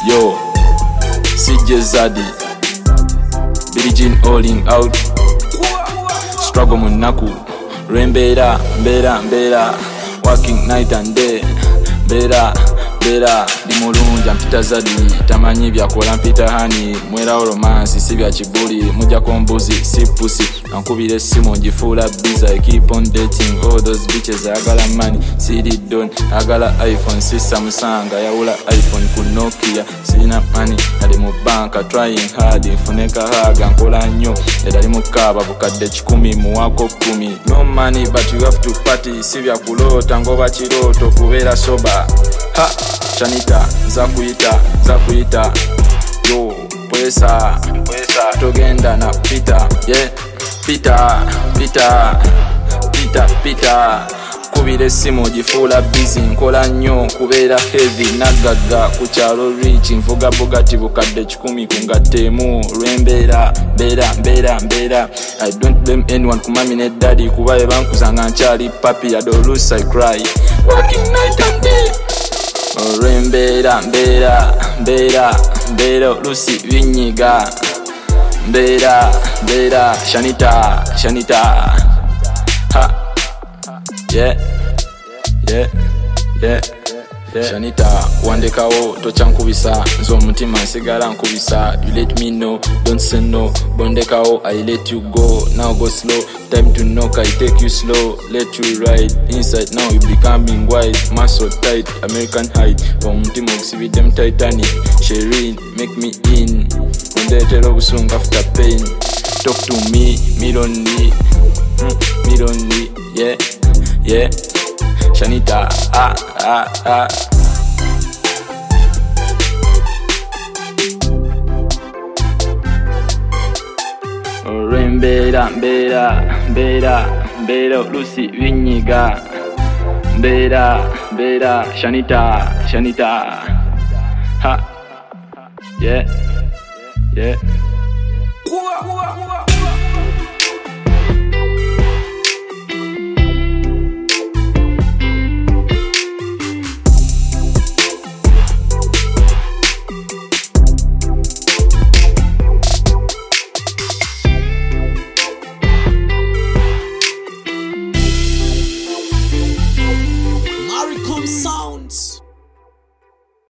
Yo, CJ Zaddy, Billie Jean Alling out. Struggle munaku, rembera, mbera, working night and day. Mbera, di mulunja mpita Zaddy, tamanyi byakola mpita hani, mwera romance si bya kibuli, mujja kombuzi si pussy, ankubira essimu ngifuula biza, I keep on dating all those bitches, agala money, CD don, agala iPhone, si Samsung, yawula iPhone ku Nokia, sina money, ali mu banka, trying hard, nfuneka haga, nkola nnyo, edali mu kaaba, bukadde 10 muwako 10, no money but you have to party, si bya kulota, ngoba kirooto, kubeera soba, ha! Shanita, zakuyita, yo, pwesa, togenda na Peter, yeah, Peter, kubira essimu gifuula busy, nkola nnyo, kubeera heavy, nagaga, ku kyalo rich, nvuga Bugatti bukadde 10 ku ngatteemu, lwembeera, mbera, I don't blame anyone ku mami ne daddy, kuba be bankuzanga nkyali papi, I don't lose I cry, working night and day. Mbera, Lucy binyiga, mbera, Shanita, ha, yeah. Shanita, wandekawo tochankubisa, nzo mutima nsigala nkubisa, you let me know, don't say no, bondekawo I let you go, now go slow, time to knock, I take you slow, let you ride, inside now you becoming white, muscle tight, American height, omutima ogusibi them Titanic, Shereen, make me in, ondetera obusungu after pain, talk to me, miloni, yeah, Shanita, mbera, Lucy binyiga, mbera, Shanita, ha, yeah.